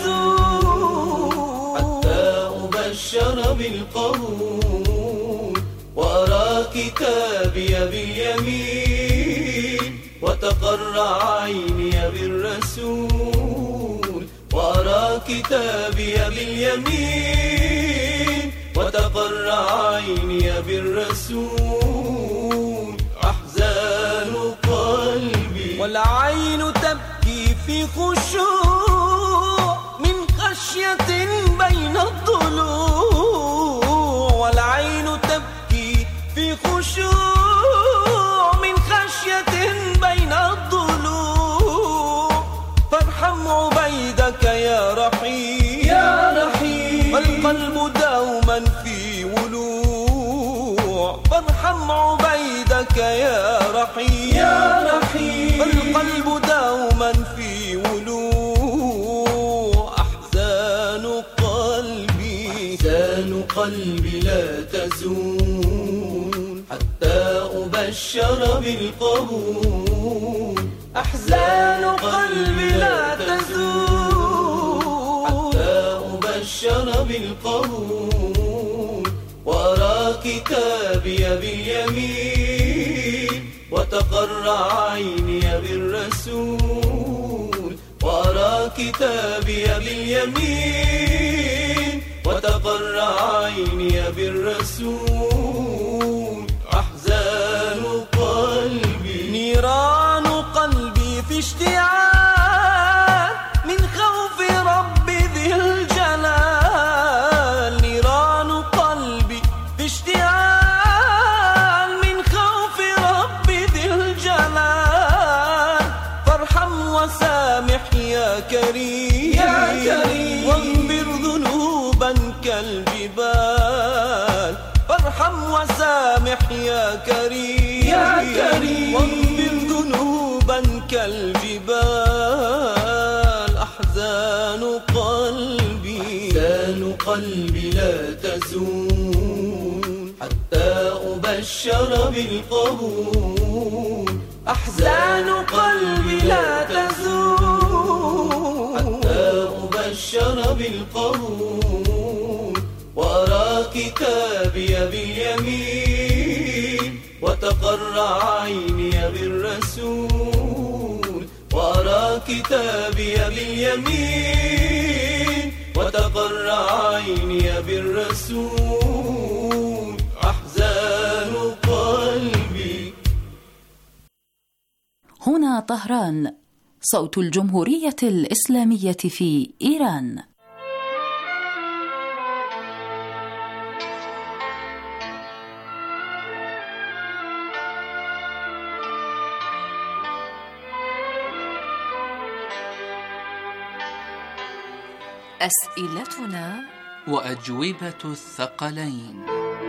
تزول حتى أبشر بالقبول. وأرى كتابي باليمين وتقر عيني بالرسول. وأرى كتابي باليمين وتقر عيني بالرسول. أحزان قلبي والعين تبكي في خشوع من خشية بين الضلوع. والعين تبكي في خشوع من خشية بين الضلوع. فارحم عبيد وارحم عبيدك يا رحيم يا رحيم. القلب دوما في ولوع، أحزان قلبي أحزان قلبي لا تزول حتى أبشر بالقبول. أحزان قلبي لا تزول حتى أبشر بالقبول. وأرى كتابي باليمين وتقر عيني بالرسول. وأرى كتابي باليمين وتقر عيني بالرسول. أحزان قلبي نيران قلبي في اشتعال من خوف رب ذي الجلال. نيران قلبي في اشتعال من خوف رب ذي الجلال. فارحم وسامح يا كريم يا كريم واغفر ذنوبا كالجبال. فارحم وسامح يا كريم يا كريم واغفر ذنوبا كالجبال. أحزان قلبي أحزان قلبي لا تزول حتى أبشر بالقبول. أحزان قلبي لا تزول حتى أبشر بالقبول. وأرى كتابي باليمين وتقر عيني بالرسول. وأرى كتابي باليمين وتقر عيني بالرسول. أحزان قلبي. هنا طهران، صوت الجمهورية الإسلامية في إيران. أسئلتنا وأجوبة الثقلين.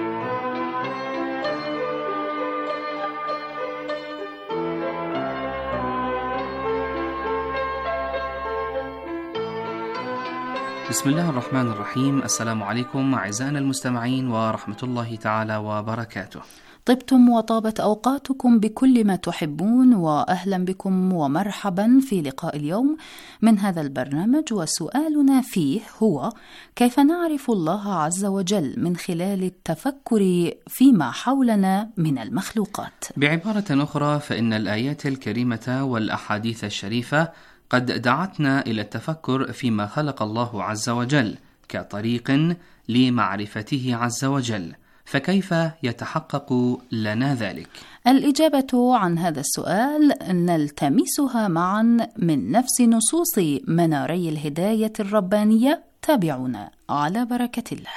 بسم الله الرحمن الرحيم. السلام عليكم أعزائنا المستمعين ورحمة الله تعالى وبركاته. طبتم وطابت أوقاتكم بكل ما تحبون، وأهلا بكم ومرحبا في لقاء اليوم من هذا البرنامج. وسؤالنا فيه هو: كيف نعرف الله عز وجل من خلال التفكر فيما حولنا من المخلوقات؟ بعبارة أخرى، فإن الآيات الكريمة والأحاديث الشريفة قد دعتنا إلى التفكر فيما خلق الله عز وجل كطريق لمعرفته عز وجل، فكيف يتحقق لنا ذلك؟ الإجابة عن هذا السؤال نلتمسها معا من نفس نصوص مناري الهداية الربانية. تابعونا على بركة الله.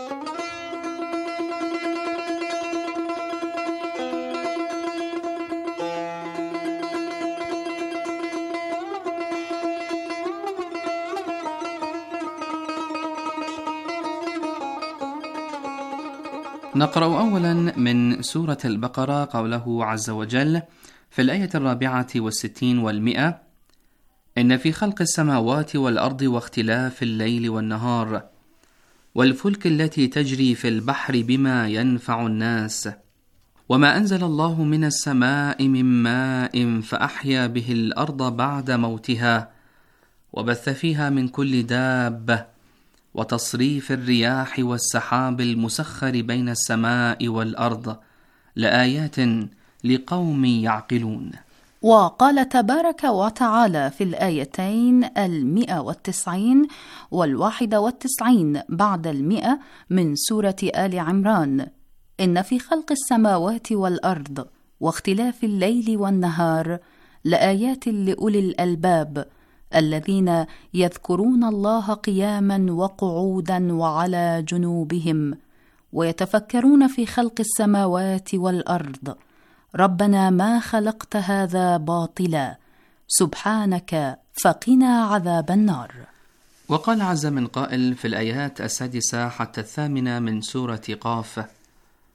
نقرأ أولا من سورة البقرة قوله عز وجل في الآية الرابعة والستين والمئة: إن في خلق السماوات والأرض واختلاف الليل والنهار والفلك التي تجري في البحر بما ينفع الناس وما أنزل الله من السماء من ماء فأحيا به الأرض بعد موتها وبث فيها من كل دابة وتصريف الرياح والسحاب المسخر بين السماء والأرض لآيات لقوم يعقلون. وقال تبارك وتعالى في الآيتين المئة والتسعين والواحد والتسعين بعد المئة من سورة آل عمران: إن في خلق السماوات والأرض واختلاف الليل والنهار لآيات لأولي الألباب الذين يذكرون الله قياما وقعودا وعلى جنوبهم ويتفكرون في خلق السماوات والأرض ربنا ما خلقت هذا باطلا سبحانك فقنا عذاب النار. وقال عز من قائل في الآيات السادسة حتى الثامنة من سورة قاف: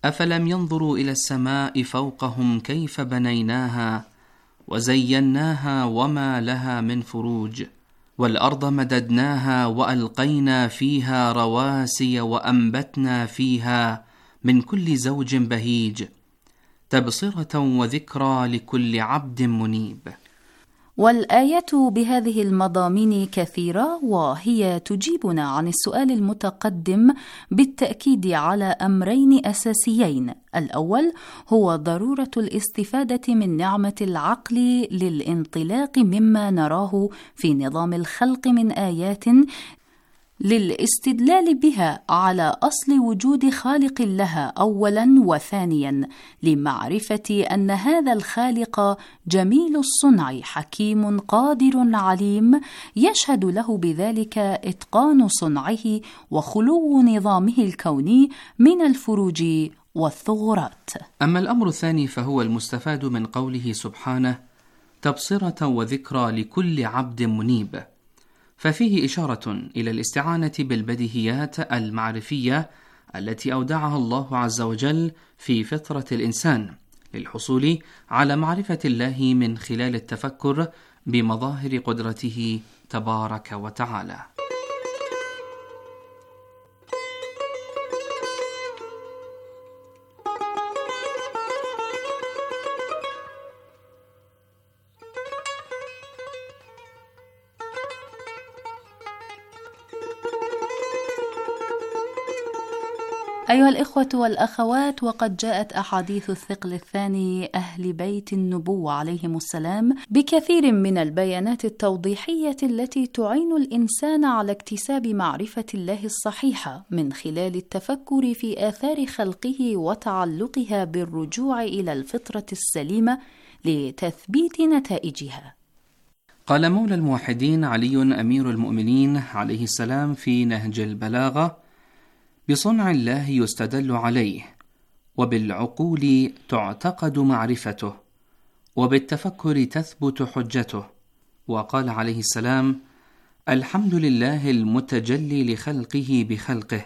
أفلم ينظروا إلى السماء فوقهم كيف بنيناها وزيناها وما لها من فروج والأرض مددناها وألقينا فيها رواسي وأنبتنا فيها من كل زوج بهيج تبصرة وذكرى لكل عبد منيب. والآية بهذه المضامين كثيرة، وهي تجيبنا عن السؤال المتقدم بالتأكيد على أمرين أساسيين. الأول هو ضرورة الاستفادة من نعمة العقل للانطلاق مما نراه في نظام الخلق من آيات للاستدلال بها على أصل وجود خالق لها أولا، وثانيا لمعرفة أن هذا الخالق جميل الصنع حكيم قادر عليم يشهد له بذلك إتقان صنعه وخلو نظامه الكوني من الفروج والثغرات. أما الأمر الثاني فهو المستفاد من قوله سبحانه تبصرة وذكرى لكل عبد منيب، ففيه إشارة إلى الاستعانة بالبديهيات المعرفية التي أودعها الله عز وجل في فطرة الإنسان للحصول على معرفة الله من خلال التفكر بمظاهر قدرته تبارك وتعالى. أيها الإخوة والأخوات، وقد جاءت أحاديث الثقل الثاني أهل بيت النبوة عليهم السلام بكثير من البيانات التوضيحية التي تعين الإنسان على اكتساب معرفة الله الصحيحة من خلال التفكر في آثار خلقه وتعلقها بالرجوع إلى الفطرة السليمة لتثبيت نتائجها. قال مولى الموحدين علي أمير المؤمنين عليه السلام في نهج البلاغة: بصنع الله يستدل عليه، وبالعقول تعتقد معرفته، وبالتفكر تثبت حجته. وقال عليه السلام: الحمد لله المتجلي لخلقه بخلقه،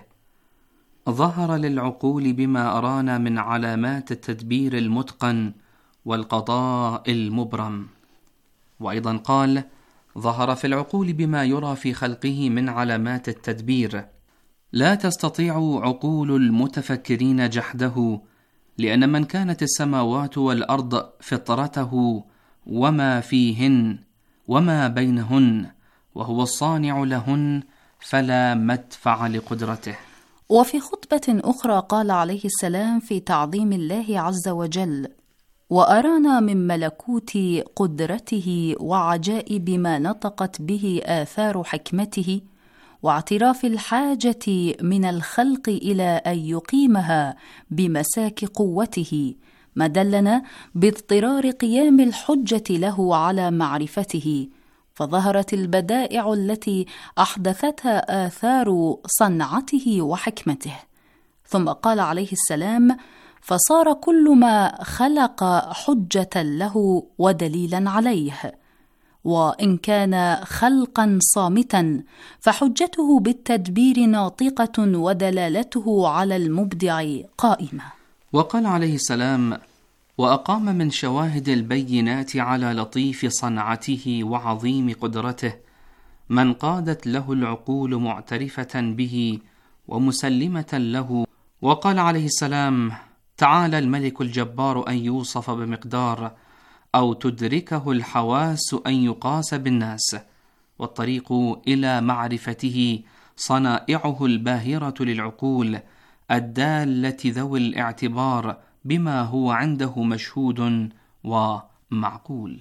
ظهر للعقول بما أرانا من علامات التدبير المتقن والقضاء المبرم. وأيضا قال: ظهر في العقول بما يرى في خلقه من علامات التدبير، لا تستطيع عقول المتفكرين جحده، لأن من كانت السماوات والأرض فطرته وما فيهن وما بينهن وهو الصانع لهن فلا مدفع لقدرته. وفي خطبة أخرى قال عليه السلام في تعظيم الله عز وجل: وأرانا من ملكوت قدرته وعجائب ما نطقت به آثار حكمته، واعتراف الحاجة من الخلق إلى أن يقيمها بمساك قوته، ما دلنا باضطرار قيام الحجة له على معرفته، فظهرت البدائع التي أحدثتها آثار صنعته وحكمته. ثم قال عليه السلام: فصار كل ما خلق حجة له ودليلا عليه، وإن كان خلقا صامتا فحجته بالتدبير ناطقة ودلالته على المبدع قائمة. وقال عليه السلام: وأقام من شواهد البينات على لطيف صنعته وعظيم قدرته من قادت له العقول معترفة به ومسلمة له. وقال عليه السلام: تعالى الملك الجبار أن يوصف بمقدار، أو تدركه الحواس أن يقاس بالناس، والطريق إلى معرفته صنائعه الباهرة للعقول الدالة ذوي الاعتبار بما هو عنده مشهود ومعقول.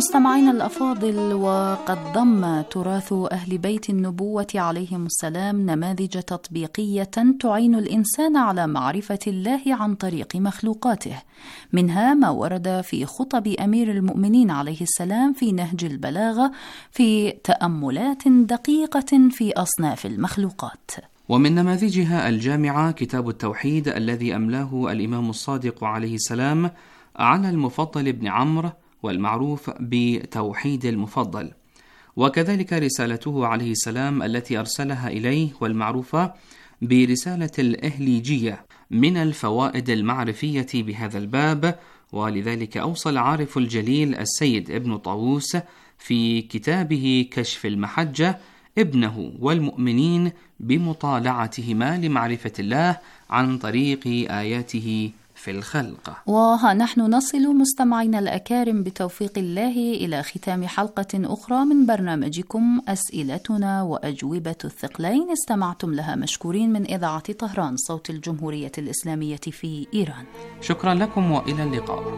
مستمعين الأفاضل، وقد ضم تراث أهل بيت النبوة عليهم السلام نماذج تطبيقية تعين الإنسان على معرفة الله عن طريق مخلوقاته، منها ما ورد في خطب أمير المؤمنين عليه السلام في نهج البلاغة في تأملات دقيقة في أصناف المخلوقات. ومن نماذجها الجامعة كتاب التوحيد الذي أملاه الإمام الصادق عليه السلام على المفضل بن عمرو والمعروف بتوحيد المفضل، وكذلك رسالته عليه السلام التي أرسلها إليه والمعروفة برسالة الإهليجية من الفوائد المعرفية بهذا الباب. ولذلك أوصى العارف الجليل السيد ابن طاووس في كتابه كشف المحجة ابنه والمؤمنين بمطالعتهما لمعرفة الله عن طريق آياته في الخلق. وها نحن نصل مستمعين الأكارم بتوفيق الله إلى ختام حلقة أخرى من برنامجكم أسئلتنا وأجوبة الثقلين، استمعتم لها مشكورين من إذاعة طهران صوت الجمهورية الإسلامية في إيران. شكرا لكم وإلى اللقاء.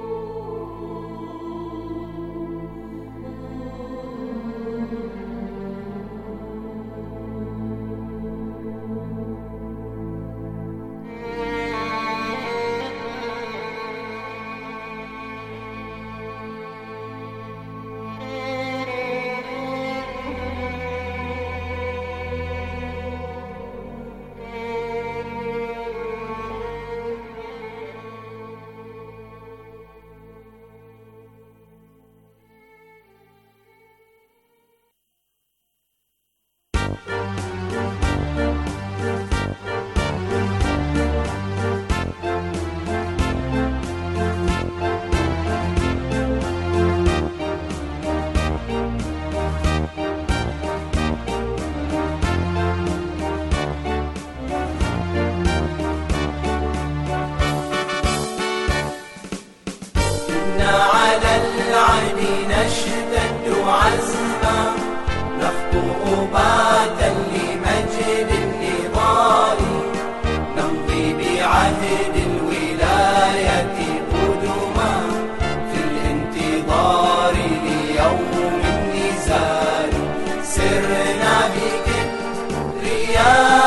نشتد عزما نخطو باتا لمجد النضال نمضي بعهد الولاية قدما في الانتظار ليوم النزال سرنا بكبرياء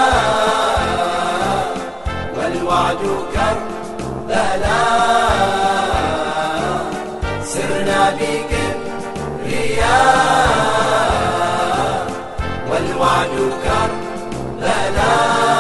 والوعد كربلاء سرنا بكبرياء والوعد كربلاء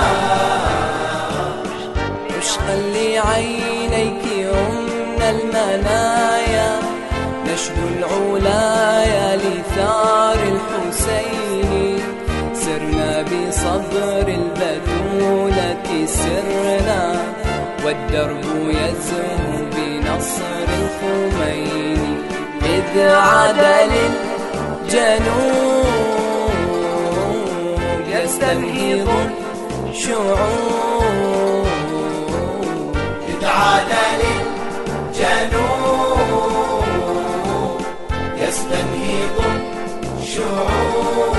عشقا لعينيك يمنى المنايا نشد العلايا لثار الحسين سرنا بصدر البتولة سرنا والدرب يزهو بنصر الخميني إذ عاد للجنوب يستنهض الشعوب إذ عاد للجنوب يستنهض الشعوب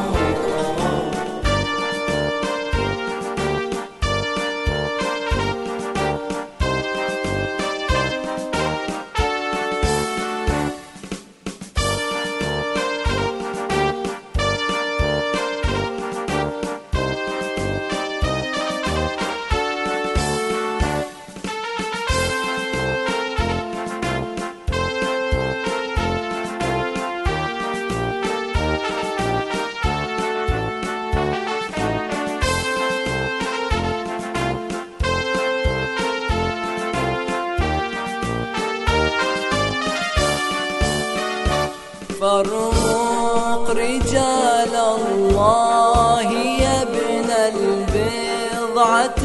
فرق رجال الله يا ابن البضعة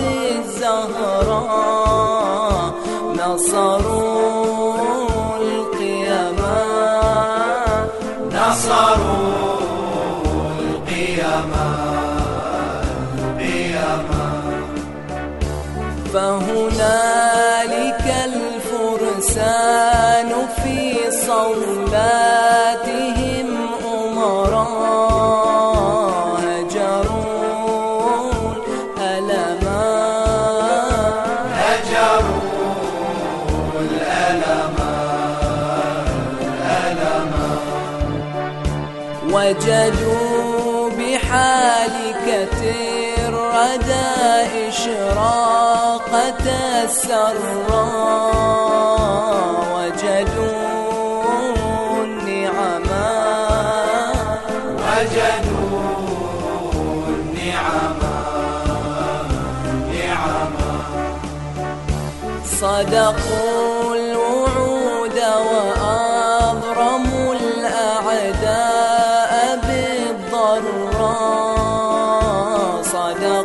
الزهراء نصروا القيامة نصروا القيامة القيامة فهنالك الفرسان في صولاتهم أمراء هجروا الألما هجروا الألما الألما وجدوا بحالك الردى إشراقة السراء وجدوا النعما وجدوا النعما نعما صدقوا